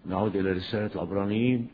نعود إلى رسالة العبرانيين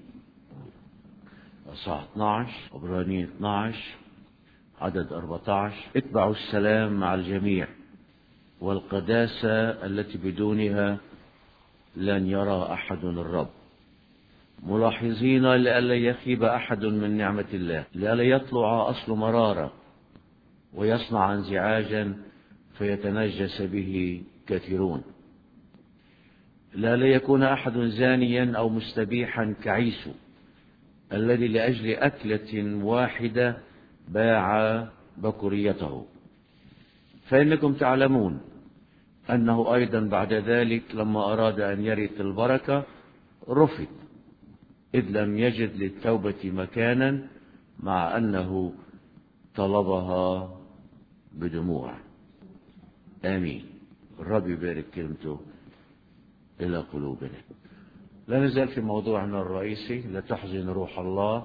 أصحاح 12، عبرانيين 12 عدد 14: اتبعوا السلام مع الجميع والقداسة التي بدونها لن يرى أحد الرب، ملاحظين لئلا يخيب أحد من نعمة الله، لئلا يطلع أصل مرارة ويصنع انزعاجا فيتنجس به كثيرون، لئلا يكون أحد زانيا أو مستبيحا كعيسو الذي لأجل أكلة واحدة باع بكوريته، فإنكم تعلمون أنه أيضا بعد ذلك لما أراد أن يرث البركة رفض، إذ لم يجد للتوبة مكانا مع أنه طلبها بدموع. آمين. الرب يبارك كلمته إلى قلوبنا. لا نزال في موضوعنا الرئيسي: لا تحزن روح الله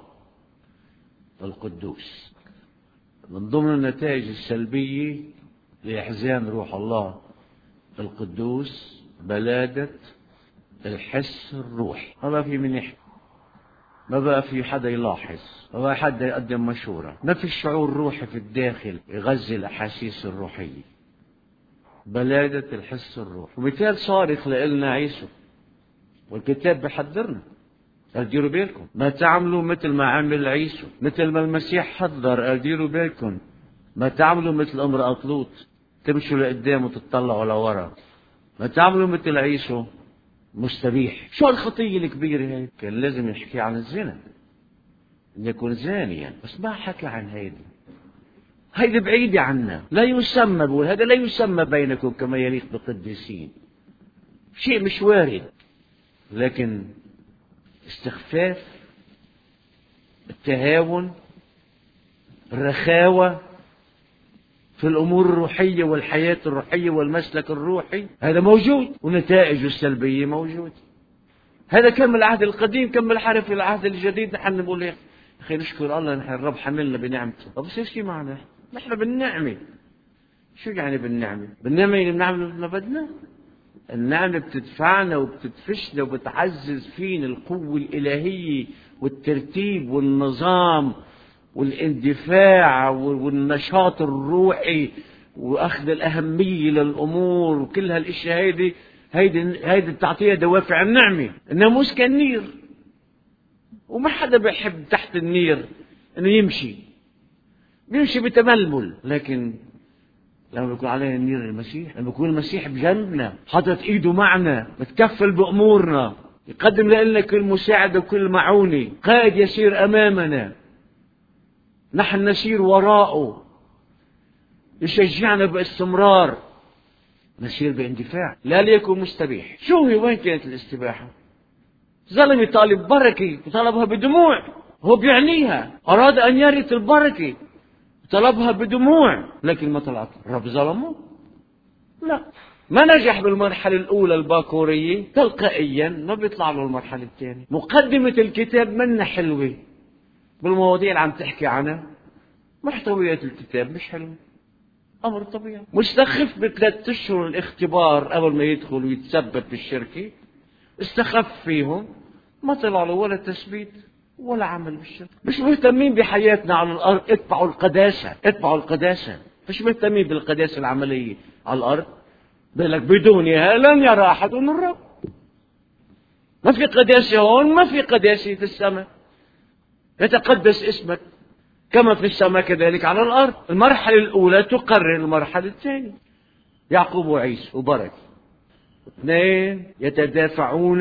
القدوس. من ضمن النتائج السلبية لإحزان روح الله القدوس بلادة الحس الروحي. ما بقى في من يحكي، ما بقى في حدا يلاحظ، ما بقى حدا يقدم مشورة، ما في شعور روحي في الداخل يغذي الأحاسيس الروحية. بلادة الحس الروحي. ومثال صارخ لإلنا عيسو، والكتاب بحذرنا: ديروا بالكم ما تعملوا مثل ما عمل عيسو، مثل ما المسيح حذر: ديروا بالكم ما تعملوا مثل امرأة لوط تمشوا لقدام وتطلعوا لورا، ما تعملوا مثل عيسو مستبيح. شو الخطية الكبيرة هاي؟ كان لازم يحكي عن الزنا، ان يكون زانيا، بس ما حكى عن هيدي بعيدة عنا. لا يسمى، بقول هذا لا يسمى بينكم كما يليق بالقديسين، شيء مش وارد. لكن استخفاف، التهاون، الرخاوة في الأمور الروحية والحياة الروحية والمسلك الروحي، هذا موجود، ونتائجه السلبية موجود. هذا كان من العهد القديم، كان من الحرف في العهد الجديد. نحن نقول يا أخي نشكر الله، نحن الرب حملنا بنعمته. طب بس إيش معنا؟ نحن بالنعمة. شو يعني بالنعمة؟ بالنعمة اللي بنعمل مثل ما بدنا؟ النعمة بتدفعنا وبتدفشنا وبتعزز فينا القوة الإلهية والترتيب والنظام والاندفاع والنشاط الروحي وأخذ الأهمية للأمور وكل هالأشياء. هيدي بتعطيها دوافع النعمة. الناموس كان نير، وما حدا بيحب تحت النير إنه بيمشي بتململ. لكن لما بيكون علينا النير المسيح، لما يكون المسيح بجنبنا حاطط ايده معنا، متكفل بأمورنا، يقدم لنا كل مساعدة وكل معونة، قائد يسير أمامنا، نحن نسير وراءه، يشجعنا باستمرار، نسير باندفاع. لا ليكن مستبيح. شو هي؟ وين كانت الاستباحة؟ ظلم يطالب بركة وطلبها بدموع. هو بيعنيها، أراد أن يرث البركة، طلبها بدموع، لكن ما طلعت. الرب ظلمه؟ لا، ما نجح بالمرحلة الأولى الباكورية، تلقائيا ما بيطلع له المرحلة الثانية. مقدمة الكتاب منا حلوة بالمواضيع اللي عم تحكي عنها، محتويات الكتاب مش حلوة، أمر طبيعي. مستخف ب3 أشهر الاختبار قبل ما يدخل ويتثبت بالشركة، استخف فيهم، ما طلع له ولا تثبيت ولا عمل بالشركة. مش مهتمين بحياتنا على الأرض. اتبعوا القداسة. مش مهتمين بالقداسة العملية على الأرض. بيقول لك بدونها لن يرى أحد الرب. ما في قداسة هون، ما في قداسة في السماء. يتقدس اسمك كما في السماء كذلك على الأرض. المرحلة الأولى تقرر المرحلة الثانية. يعقوب وعيسى وبركة، 2 يتدافعون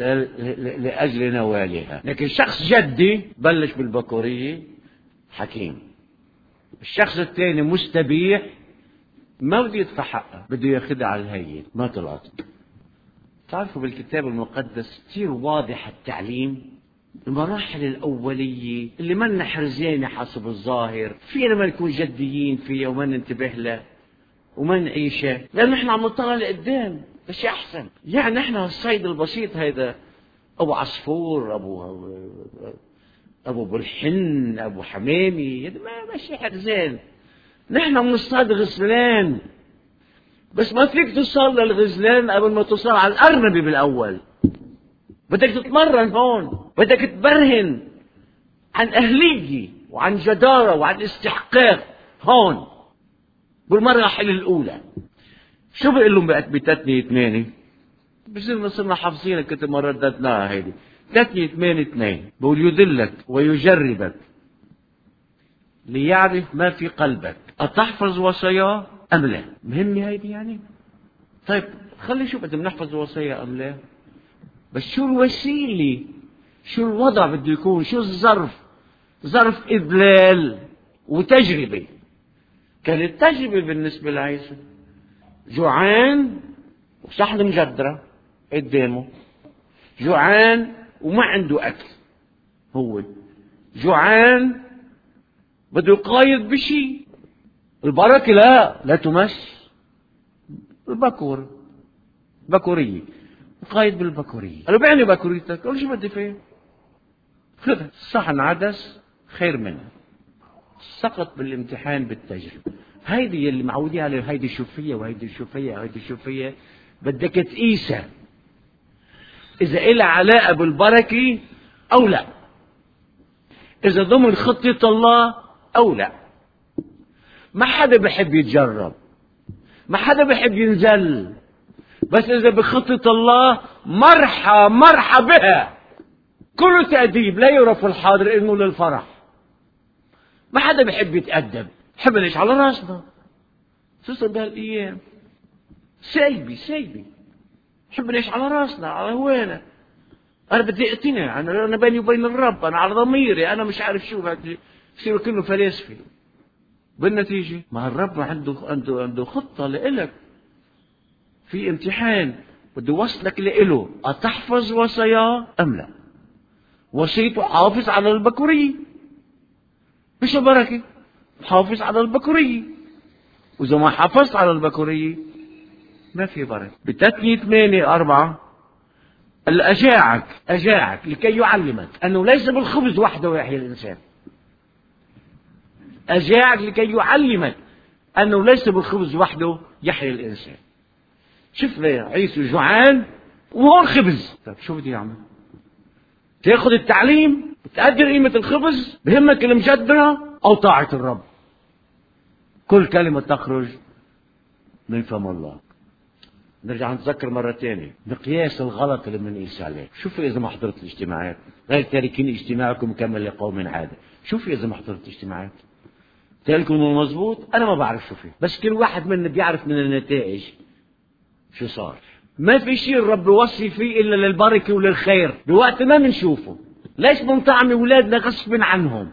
لأجل نوالها. لكن شخص جدي بلش بالبكورية حكيم. الشخص الثاني مستبيح، ما بده يدفع حقه، بده ياخذها على الهين. ما طلعت. تعرفوا بالكتاب المقدس كثير واضح التعليم. المراحل الأولية اللي ما نحرزينها حسب الظاهر، فينا ما نكون جديين فيها وما ننتبه لها وما نعيشها، لأن نحن عم نطلع لقدام بس أحسن. يعني نحن الصيد البسيط هيدا، أبو عصفور، أبو برحن، أبو حمامي، ما شيء حرزان. نحن بنصطاد غزلان، بس ما فيك توصل للغزلان قبل ما توصل على الأرنبي بالأول. بدك تتمرن هون، بدك تبرهن عن أهلية وعن جدارة وعن استحقاق هون بالمراحل الأولى. شو بيقول لهم بتثنية 8؟ بصير صرنا حافظين كتب ما رددناها هيدي. 3:8-2 بقول يدلك ويجربك ليعرف ما في قلبك أتحفظ وصاياه أم لا. مهمة هيدي يعني. طيب خلي شو بدنا نحفظ وصاياه أم لا، بس شو الوسيلة، شو الوضع بده يكون، شو الظرف، ظرف إذلال وتجربة. كانت تجربة بالنسبة لعيسى، جوعان وصحن مجدرة قدامه، جوعان وما عنده أكل، هو جوعان بده يقايض بشيء. البركة لا تمس، البكور بكورية، يقايض بالبكورية. قالوا بعني بكوريتك، قالوا شو بدي فيه، خذها صحن عدس خير منها. سقط بالامتحان بالتجربة. هيدي اللي معودين عليه، هيدي شوفية وهيدي شوفية وهيدي شوفية. بدك تقيسها إذا إلها علاقة بالبركة أو لا، إذا ضمن خطة الله أو لا. ما حدا بحب يتجرب، ما حدا بحب ينزل، بس إذا بخطة الله مرحى بها. كل تأديب لا يرى في الحاضر إنه للفرح. ما حدا بحب يتأدب، بحب نعيش على راسنا، خصوصا بهالأيام سايبي بحب نعيش على راسنا على هوانا. أنا بدي أقتنع، أنا بيني وبين الرب، أنا على ضميري، أنا مش عارف شو بصيروا كله فلاسفة. بالنتيجة ما الرب عنده خطة لإلك، في امتحان بده يوصلك لإله. أتحفظ وصاياه أم لا؟ وصيته حافظ على البكورية، مش البركة، حافظ على البكورية. وإذا ما حافظت على البكورية ما في بركة. بتثنية 8:4 أجاعك لكي يعلمك أنه ليس بالخبز وحده يحيى الإنسان. أجاعك لكي يعلمك أنه ليس بالخبز وحده يحيى الإنسان. شوف ليه عيسى جوعان وهون خبز. طيب شو بدي أعمل؟ تأخذ التعليم وتقدر قيمة الخبز، بهمك المجدرة أو طاعة الرب. كل كلمة تخرج من فم الله. نرجع نتذكر مرة تانية مقياس الغلط اللي بنقيس عليه. شوفوا إذا ما حضرت الاجتماعات، غير تاركين اجتماعكم كما لقوم عادة. شوفوا إذا ما حضرت اجتماعات تلكم المضبوط. أنا ما بعرف شو فيه، بس كل واحد منا بيعرف من النتائج شو صار. ما في شيء الرب يوصي فيه إلا للبركة وللخير بوقت ما بنشوفه. ليش بنطعم أولادنا غصب عنهم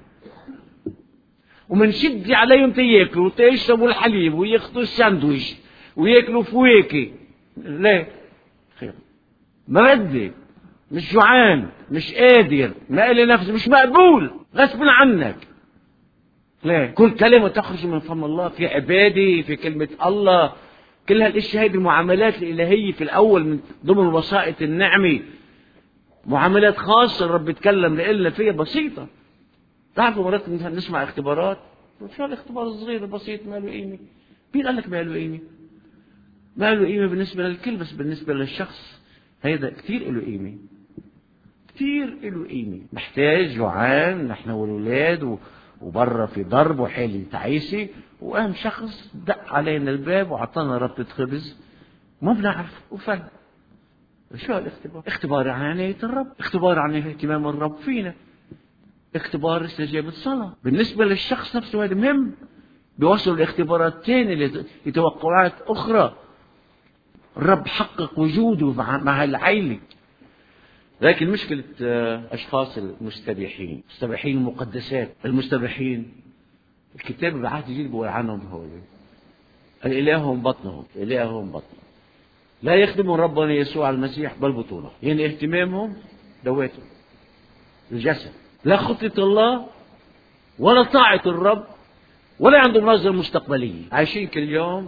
ومنشد عليهم تياكلوا وتيشربوا الحليب وياخذوا الساندويش وياكلوا فواكه؟ ليه؟ خير. ما بدي، مش جوعان، مش قادر، ما إلي نفس، مش مقبول، غصب عنك. ليه؟ كل كلمة تخرج من فم الله في عبادة، في كلمة الله، كل هالاشياء هذه المعاملات الإلهية في الأول من ضمن وسائط النعمة، معاملات خاصة الرب يتكلم لنا فيها بسيطة. تعرفوا مرات نسمع اختبارات، شو الاختبار الصغير البسيط ما له قيمة؟ مين قال لك ما له قيمة؟ ما له قيمة بالنسبة للكل، بس بالنسبة للشخص هيدا كثير له قيمة، كثير له قيمة. محتاج، جوعان نحن والولاد وبرا في ضرب وحالة تعيسة، وقام شخص دق علينا الباب وعطانا ربطة خبز ما بنعرف وفل. شو هالاختبار؟ اختبار عن عناية الرب، اختبار عن اهتمام الرب فينا، اختبار استجابة الصلاة. بالنسبة للشخص نفسه هذا مهم. بيوصل لاختبارات ثانية لتوقعات أخرى. الرب حقق وجوده مع العائلة. لكن مشكلة أشخاص المستبيحين المقدسات، المستبيحين الكتاب بعهد الجديد بيقول عنهم هول إلههم بطنهم، لا يخدموا ربنا يسوع المسيح بل بطونه. يعني اهتمامهم دواتهم الجسد، لا خطة الله ولا طاعة الرب ولا عندهم نظرة مستقبلية. عايشين كل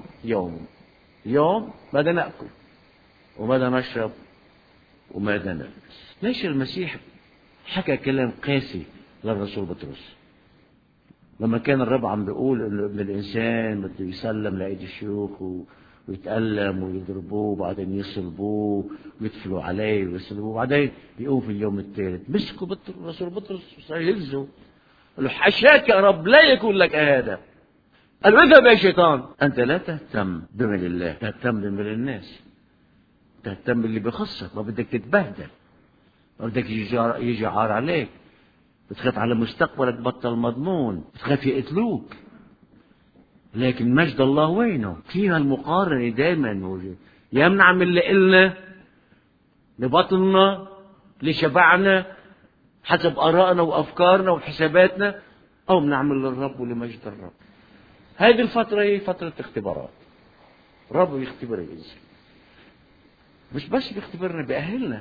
يوم ماذا نأكل وماذا نشرب وماذا نلبس. ليش المسيح حكى كلام قاسي للرسول بطرس لما كان الرب عم بيقول إن ابن الإنسان بده يسلم لأيدي الشيوخ ويتألم ويضربوه وبعدين يصلبوه ويدفلوا عليه ويصلبوه وبعدين يقوم في اليوم الثالث. مسكوا رسول بطرس وصار يهزوا، قال له حشاك يا رب لا يكون لك هذا. قال له اذهب يا شيطان، أنت لا تهتم بمال الله، تهتم بمال الناس، تهتم باللي بخصك، ما بدك تتبهدل، ما بدك يجي عار عليك، بتخاف على مستقبلك بطل مضمون، بتخاف يقتلوك. لكن مجد الله وينه؟ فيها المقارنة دائما موجود. يا بنعمل اللي قلنا لبطلنا لشبعنا حسب آرائنا وأفكارنا وحساباتنا، أو بنعمل للرب ولمجد الرب. هذه الفترة هي فترة اختبارات. الرب بيختبر الإنسان، مش بس بيختبرنا، بيأهلنا.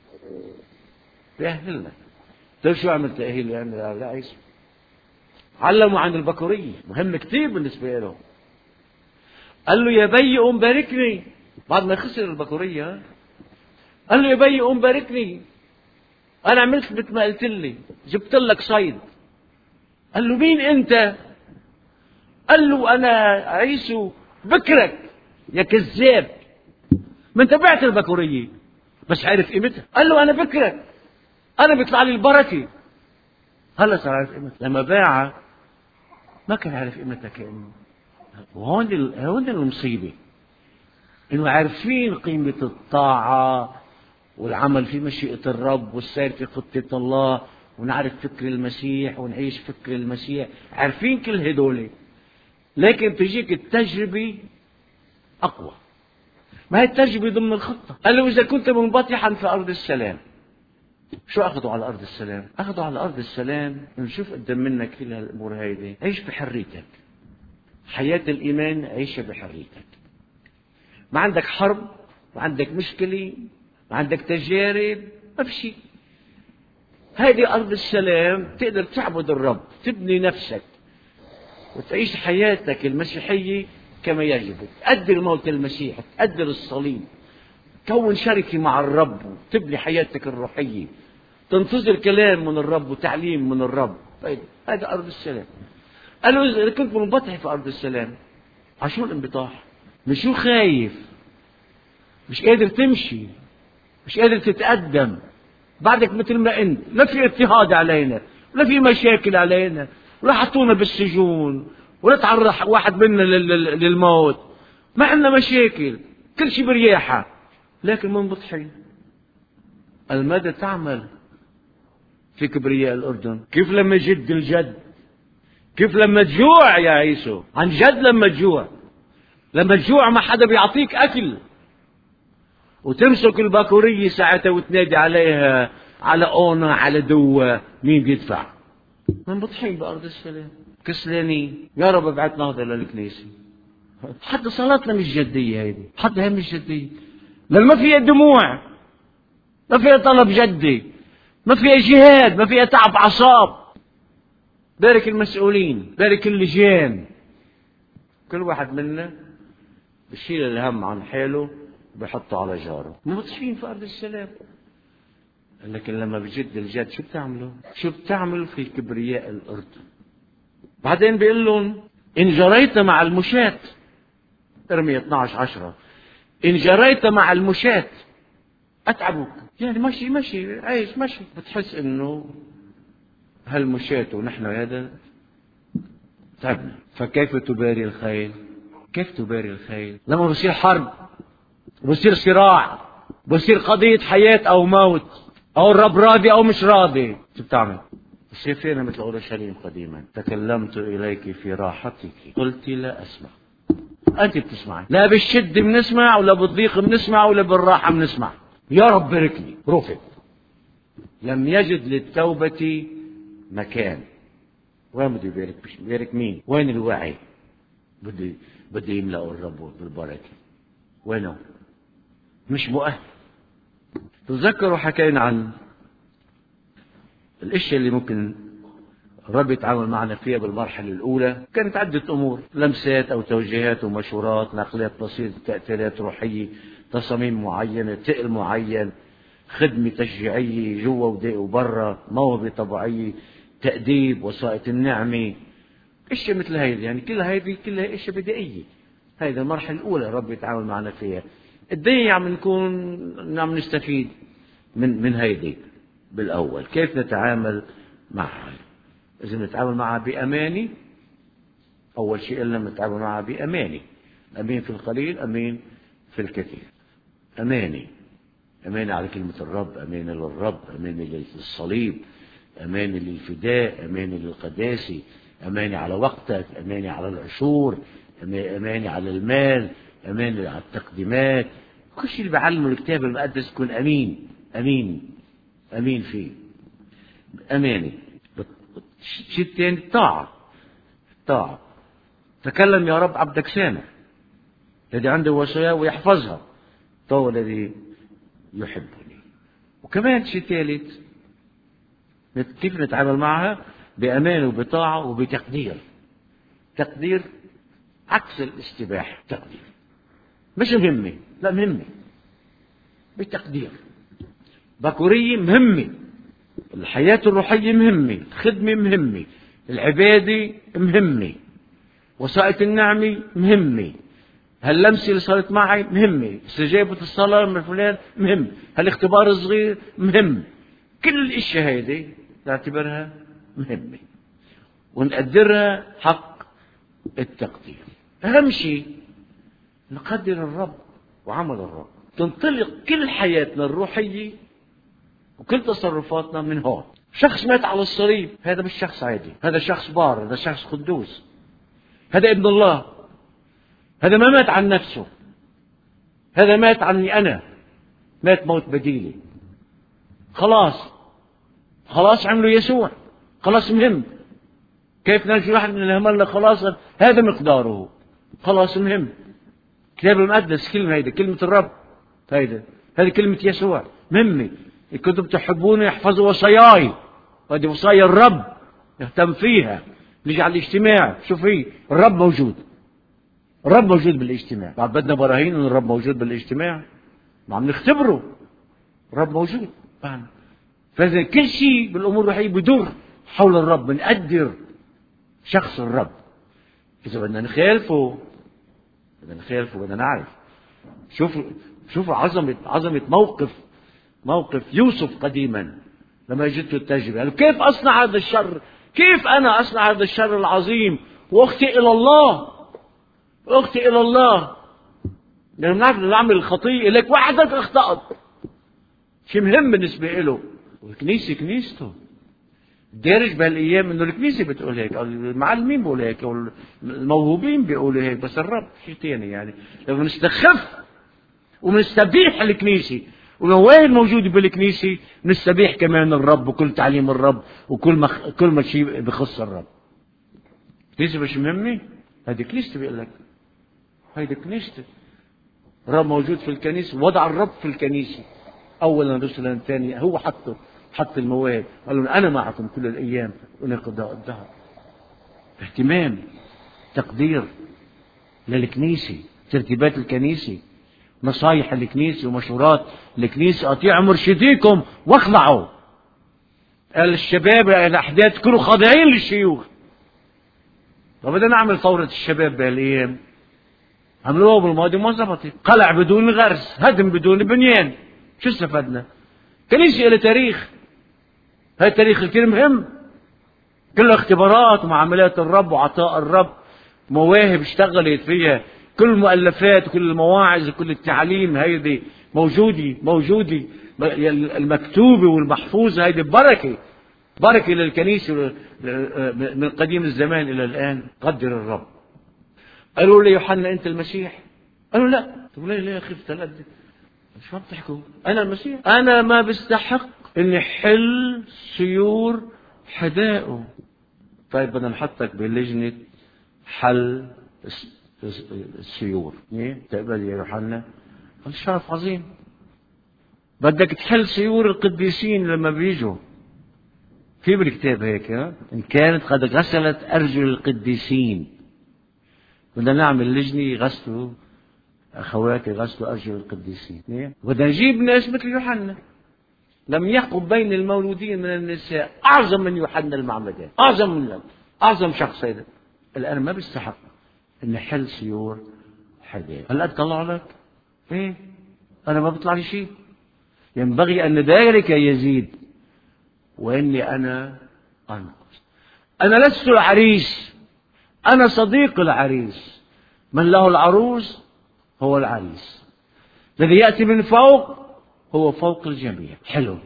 طيب شو عمل تأهيل يعني؟ لا عيسى علموا عن البكورية، مهم كتير بالنسبة له. قال له يا بي قوم باركني بعد ما خسر البكورية. قال له يا بي قوم باركني، أنا عملت مثل ما قلت لي، جبت لك صيد. قال له مين أنت؟ قال له أنا عيسو بكرك يا كذاب، ما أنت بعت البكورية بس عارف قيمتها. قال له أنا بكرك، أنا بيطلع لي البركة. هلا صار عارف قيمتها، لما باعها ما كان عارف قيمتها كأنه. وهون المصيبة، إنه عارفين قيمة الطاعة والعمل في مشيئة الرب والسير في خطة الله، ونعرف فكر المسيح ونعيش فكر المسيح، عارفين كل هدول، لكن تجيك التجربة أقوى. ما هي التجربة ضمن الخطة. قال له إذا كنت منبطحا في أرض السلام. شو أخذوا على أرض السلام؟ أخذوا على أرض السلام نشوف قدام منك كل هالأمور هيدي، عيش بحريتك، حياة الإيمان عيشها بحريتك. ما عندك حرب، ما عندك مشكلة، ما عندك تجارب، ما في شيء. هذه أرض السلام، تقدر تعبد الرب، تبني نفسك وتعيش حياتك المسيحية كما يجب، تقدر الموت المسيح، تقدر الصليب، كون شركة مع الرب، تبني حياتك الروحية، تنتظر كلام من الرب وتعليم من الرب. هذا أرض السلام. قالوا إذا كنت منبطح في أرض السلام، عشان الانبطاح؟ مش شو خايف، مش قادر تمشي، مش قادر تتقدم، بعدك مثل ما انت، لا في اضطهاد علينا، لا في مشاكل علينا، ولا حطونا بالسجون، ولا تعرض واحد منا للموت، ما عندنا مشاكل، كل شيء برياحة، لكن منبطحين. الماذا تعمل في كبرياء الأردن؟ كيف لما يجد الجد؟ كيف لما تجوع يا عيسو؟ عن جد لما تجوع ما حدا بيعطيك أكل، وتمسك الباكورية ساعتها وتنادي عليها على أونا على دوا، مين بيدفع؟ منبطحين بأرض السلام، كسلانين. يا رب ابعت نهضة للكنيسة. حتى صلاتنا مش جدية، هيدي حتى هي مش جدية، لأن ما فيها دموع، ما فيها طلب جدي، ما فيها جهاد، ما فيها تعب أعصاب. بارك المسؤولين، بارك اللجان، كل واحد منا بشيل الهم عن حاله بحطه على جاره. منبطحين في أرض السلام. لكن لما بجد الجد شو بتعملوا؟ شو بتعملوا في كبرياء الأرض؟ بعدين بيقول لهم إن جريت مع المشاة، ارمية 12:10، إن جريت مع المشاة أتعبك. يعني ماشي عايش ماشي، بتحس إنه هالمشاة ونحن هذا تعبنا. فكيف تباري الخيل؟ كيف تباري الخيل؟ لما بصير حرب، بصير صراع، بصير قضية حياة أو موت، أو الرب راضي أو مش راضي، شو بتعمل؟ بصير فينا مثل أورشليم قديما، تكلمت إليك في راحتك قلت لا أسمع. أنت بتسمعي، لا بالشد بنسمع، ولا بالضيق بنسمع، ولا بالراحة بنسمع. يا رب باركني، رفض، لم يجد للتوبة مكان. وين بده يبارك؟ بيبارك مين؟ وين الوعي؟ بده يملأ الرب بالبركة، وينه؟ مش مؤهل. تذكروا حكينا عن الاشياء اللي ممكن الرب يتعامل معنا فيها بالمرحلة الأولى. كانت عدة أمور، لمسات أو توجيهات ومشورات، نقلات بسيطة، تأثيرات روحية، تصاميم معينة، تقل معين، خدمة تشجيعية جوا وبرا، موهبة طبيعية، تأديب، وسائط النعمة، اشياء مثل هيدي. يعني كلها اشياء بدائية، هذه المرحلة الأولى رب يتعامل معنا فيها. الدنيا عم نستفيد من هيدي بالأول. كيف نتعامل معها؟ إذا نتعامل معها بأماني. أول شيء قلنا نتعامل معها بأماني. أمين في القليل، أمين في الكثير. أماني على كلمة الرب، أماني للرب، أماني للصليب، أماني للفداء، أماني للقداسي، أماني على وقتك، أماني على العشور، أماني على المال، أماني على التقديمات. كل شيء اللي بعلمه الكتاب المقدس يكون أمين فيه. أماني. الشيء الثاني طاعة. تكلم يا رب عبدك سامع، الذي عنده وصايا ويحفظها، فهو الذي يحبني. وكمان شيء ثالث، كيف نتعامل معها؟ بأمان وبطاعة وبتقدير. تقدير عكس الاستباحة. تقدير مش مهمة، لا مهمة بتقدير. بكورية مهمة، الحياة الروحية مهمة، الخدمة مهمة، العبادة مهمة، وسائط النعمة مهمة، هاللمسة اللي صارت معي مهمة، استجابة الصلاة من فلان مهم، هالاختبار الصغير مهم. كل الاشياء هيدي نعتبرها مهمة ونقدرها حق التقدير. أهم شيء نقدر الرب وعمل الرب. تنطلق كل حياتنا الروحية وكل تصرفاتنا من هون. شخص مات على الصليب، هذا مش شخص عادي، هذا شخص بار، هذا شخص قدوس، هذا ابن الله. هذا ما مات عن نفسه، هذا مات عني أنا، مات موت بديلي. خلاص عمله يسوع، خلاص مهم. كيف نرجو واحد من الهمل خلاصا؟ هذا مقداره، خلاص مهم. الكتاب المقدس كلمة هيدا، كلمة الرب هذه كلمة يسوع مهمة. إن كنتم تحبون يحفظوا وصاياي، وهذه وصايا الرب يهتم فيها. نيجي على الاجتماع، شوفي الرب موجود بالاجتماع. بعد بدنا براهين ان الرب موجود بالاجتماع، ما عم نختبره. الرب موجود. فإذا كل شيء بالامور الروحيه بدور حول الرب، بنقدر شخص الرب. اذا بدنا نخالفه بدنا نعرف. شوفوا عظمة موقف يوسف قديما لما جته التجربة. قال كيف أصنع هذا الشر؟ كيف أنا أصنع هذا الشر العظيم وأخطئ إلى الله؟ لأنه نعرف نعمل الخطيئة، لك وحدك أخطأت. شيء مهم بالنسبة له. والكنيسة كنيسته. الدارج بهالأيام إنه الكنيسة بتقول هيك، أو المعلمين بيقول هيك، أو الموهوبين بيقولوا هيك، بس الرب شيء ثاني. يعني لما نستخف ونستبيح الكنيسة والمواهب الموجودة بالكنيسة، نستبيح كمان الرب وكل تعليم الرب وكل كل شيء بخص الرب. الكنيسة مش مهمة؟ هذه كنيسة بيقول لك، هيدي كنيسة. الرب موجود في الكنيسة، وضع الرب في الكنيسة أولا رسلا ثانيا. هو حط المواهب، قال لهم أنا معكم كل الأيام وإلى قضاء الدهر. اهتمام، تقدير للكنيسة، ترتيبات الكنيسة، نصايح الكنيسة ومشورات الكنيسة. أطيعوا مرشديكم واخضعوا. قال الشباب الأحداث كانوا خاضعين للشيوخ. طب بدنا نعمل ثورة الشباب بهالأيام، عملوها بالماضي ما زبطت. قلع بدون غرس، هدم بدون بنيان، شو استفدنا؟ كنيسة إلى تاريخ، هذا التاريخ الكريم مهم، كله اختبارات ومعاملات الرب وعطاء الرب، مواهب اشتغلت فيها، كل المؤلفات وكل المواعظ وكل التعليم هيدي موجودة المكتوبة والمحفوظة. هيدي بركة للكنيسة من قديم الزمان إلى الآن. قدر الرب. قالوا لي يوحنا أنت المسيح؟ قالوا لا. طب ليه يا أخي فتلقى شو بتحكوا؟ أنا المسيح؟ أنا ما بستحق إني حل سيور حدائه. طيب بدنا نحطك بلجنة حل السيور. ايه تقبل يا يوحنا؟ قال شرف عظيم. بدك تحل سيور القديسين لما بيجوا. في بالكتاب هيك إن كانت قد غسلت أرجل القديسين. بدنا نعمل لجنة يغسلوا أخواتي، يغسلوا أرجل القديسين. بدنا نجيب ناس مثل يوحنا لم يحكم بين المولودين من النساء أعظم من يوحنا المعمدان، أعظم شخص. هذا الآن ما بيستحق إن حل سيور حدا هلا طلع لك ايه؟ انا ما بيطلع لي شيء. ينبغي ان ذلك يزيد واني انا انقص. انا لست العريس، انا صديق العريس. من له العروس هو العريس. الذي ياتي من فوق هو فوق الجميع.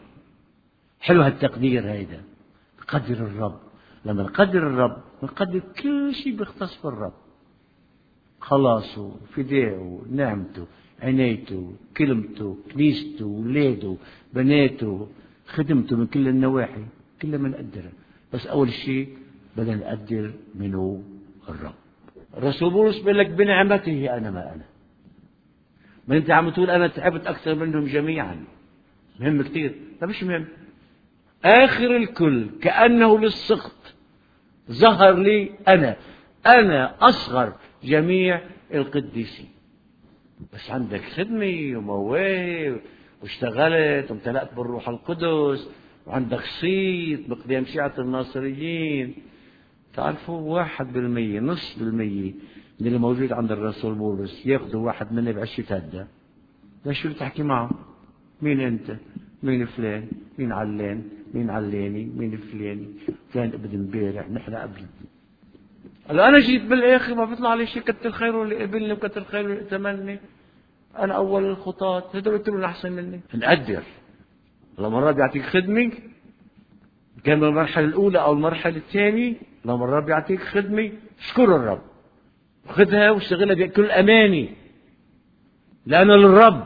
حلو هالتقدير هيدا. قدر الرب. لما نقدر الرب نقدر كل شيء بيختص بالرب. خلاصه، فدائه، نعمته، عنايته، كلمته، كنيسته، ولاده، بناته، خدمته من كل النواحي، كلها بنقدرها. بس أول شيء بدنا نقدر منه الرب. الرسول بولس بيقول لك بنعمته أنا ما أنا. ما أنت عم تقول أنا تعبت أكثر منهم جميعا. مهم كتير. لا مش مهم. آخر الكل كأنه للسقط ظهر لي أنا أصغر جميع القديسين. بس عندك خدمة ومواهب واشتغلت وامتلأت بالروح القدس وعندك صيت بقدام شيعة الناصريين. تعرفوا 1%، نص بالمية من اللي موجود عند الرسول بولس ياخذوا واحد مني بعشة هدى. لا شو بتحكي معه؟ مين أنت؟ مين فلان؟ مين علان؟ مين علاني؟ مين فلاني؟ فلان ابن امبارح، نحن قبل. قال أنا جيت بالآخر ما بيطلع لي شيء. كتر خيره اللي قبلني وكتر خيره اللي ائتمني. أنا أول الخطاة. هدول قلتوا أحسن مني. نقدر. لما الرب يعطيك خدمة كان بالمرحلة الأولى أو المرحلة الثانية، لما الرب يعطيك خدمة اشكر الرب. خذها واشتغلها بكل أماني. لأنه للرب.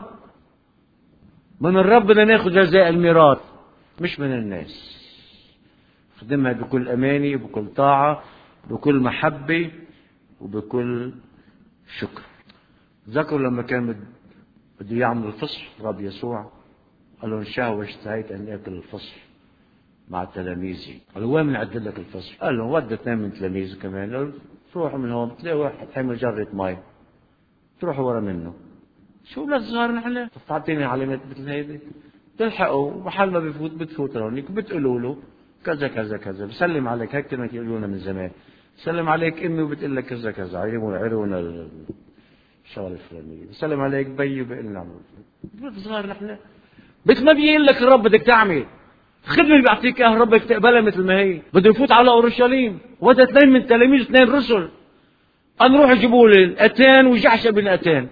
من الرب بدنا ناخذ جزاء الميراث مش من الناس. خدمها بكل أماني وبكل طاعة بكل محبة وبكل شكر. ذكروا لما كان بده يعمل الفصح الرب يسوع قال له انشهى واشتهيت أن آكل الفصح مع تلاميذي. قال له وين بنعدل لك الفصح؟ قال له ودى 2 من تلاميذه كمان. قال له تروحوا من هون بتلاقي واحد حامل جرة مي تروحوا ورا منه. شو للصغار نحن؟ تعطيني علامات مثل هيدي تلحقوا محل ما بتفوت هونيك بتقولوا له كذا كذا كذا. بسلم عليك. هيك كانوا يقولوا لنا من زمان. سلم عليك امي وبتقول لك كذا كذا. عيرونا الشغله الفلانيه. بسلم عليك بي وبقول لنا صغار نحن. بس ما بيقول لك الرب بدك تعمل الخدمه اللي بيعطيك اياها الرب بدك تقبلها مثل ما هي. بده يفوت على اورشليم وهذا 2 من تلاميذ 2 رسل. نروح يجيبوا لي الاتان وجعشه بالاتان.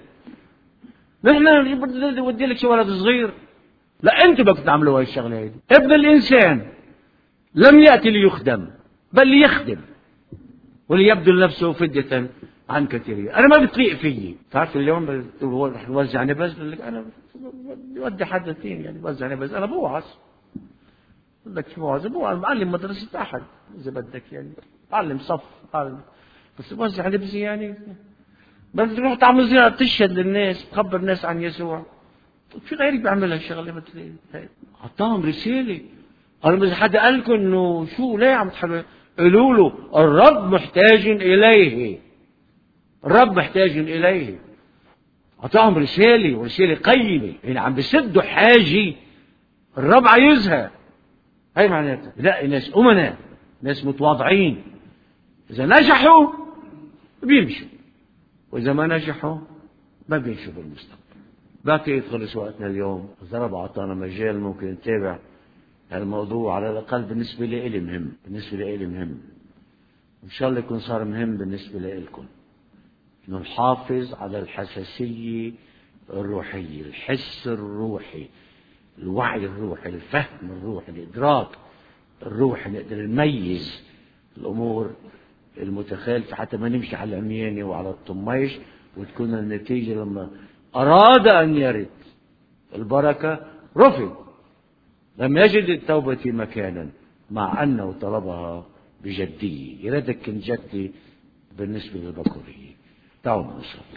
نحن بدي اودي لك شي ولد صغير. لا انتم بدكم تعملوا هاي الشغله هيدي. ابن الانسان لم ياتي ليخدم بل ليخدم وليبذل نفسه فدية عن كثيرين. انا ما بتليق فيي. تعرف اليوم رح نوزع نبذ. بقول لك انا بودي حدا ثاني يعني بوزع نبذ. انا بوعظ. بدك بوعظ معلم مدرسة احد اذا بدك يعني معلم صف بس بوزع نبذ يعني. بدك تروح تعمل زيارة تشهد للناس تخبر الناس عن يسوع. في غيرك بيعمل هالشغله مثل هي. اعطاهم رساله. قالوا اذا حدا قال لكم انه شو ليه عم تحلوا قولوا له الرب محتاج اليه. الرب محتاج اليه. اعطاهم رساله ورساله قيمه. يعني عم بسدوا حاجه الرب عايزها. هي معناتها لا ناس امناء ناس متواضعين. اذا نجحوا بيمشوا واذا ما نجحوا ما بيمشوا بالمستقبل. بعتقد خلص وقتنا اليوم. الرب أعطانا مجال ممكن نتابع الموضوع على الأقل بالنسبة لي مهم. بالنسبة لي مهم. إن شاء الله يكون صار مهم بالنسبة لكم. إنه نحافظ على الحساسية الروحية، الحس الروحي، الوعي الروحي، الفهم الروحي، الإدراك الروحي. نقدر نميز الأمور المتخالفة حتى ما نمشي على العميانة وعلى الطميش وتكون النتيجة لما أراد أن يرد البركة رفض. لم يجد التوبة مكانا مع أنه طلبها بجدية. يردك كن جدي بالنسبة للبكورية. تعالوا نصلي.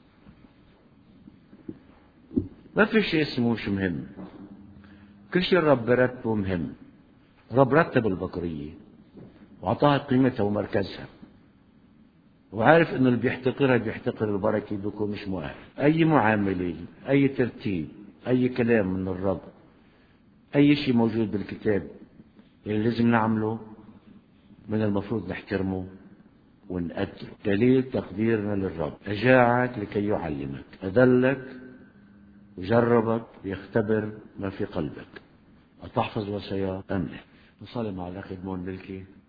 ما في شيء اسمه مش مهم. كل شيء الرب رتبه مهم. الرب رتب البكورية وأعطاها قيمتها ومركزها وعارف انه اللي بيحتقرها بيحتقر البركة بيكون مش مؤهل. اي معاملة اي ترتيب اي كلام من الرب اي شيء موجود بالكتاب اللي لازم نعمله من المفروض نحترمه ونقدره. دليل تقديرنا للرب، أجاعك لكي يعلمك، أذلك وجربك ليختبر ما في قلبك، أتحفظ وصاياه أم لا. نصلي مع الأخ إدمون ملكي.